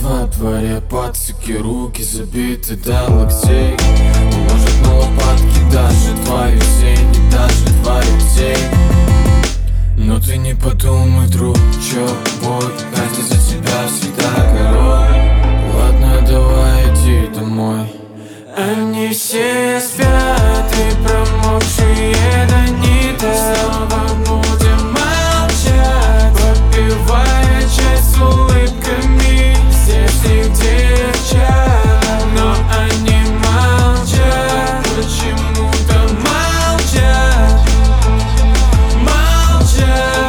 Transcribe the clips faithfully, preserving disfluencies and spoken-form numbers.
во дворе пацаки, руки забиты до локтей. Уложат на лопатки даже твою тень, даже твою тень. Но ты не подумай, друг, чё бой, Катя за тебя всегда горой. Ладно, давай иди домой. Они все спят и промокшие до нита. Снова будем молчать, попивая чай с улыбками здешних девчат. Но они молчат, почему-то молчат, молчат.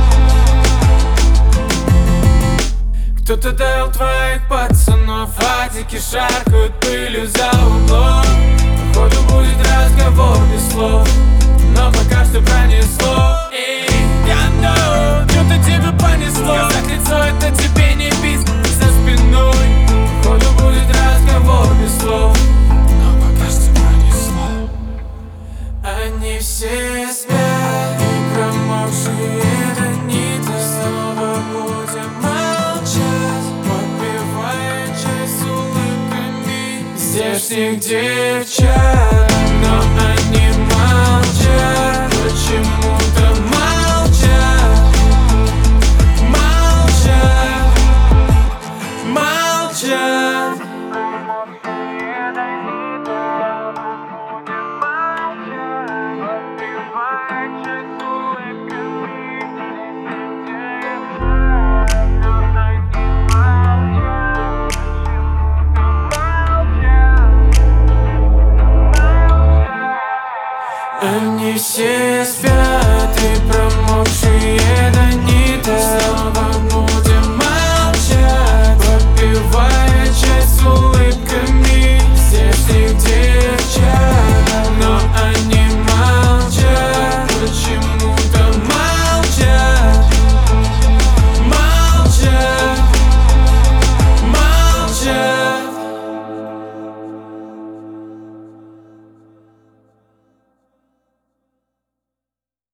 Кто-то дал твоих пацанов, адики шаркают пылью за углом. Походу будет разговор без слов, но пока что пронесло. И я know, что-то тебе понесло. Сказать лицо это тебе не пить за спиной. Походу будет разговор без слов, но пока что пронесло. Они все спят и промокшие до нита. Снова будем молчать, попивая чай с улыбками здешних девчат. Но они молчат, почему-то молчат, молчат, молчат. Они все спят и промокшие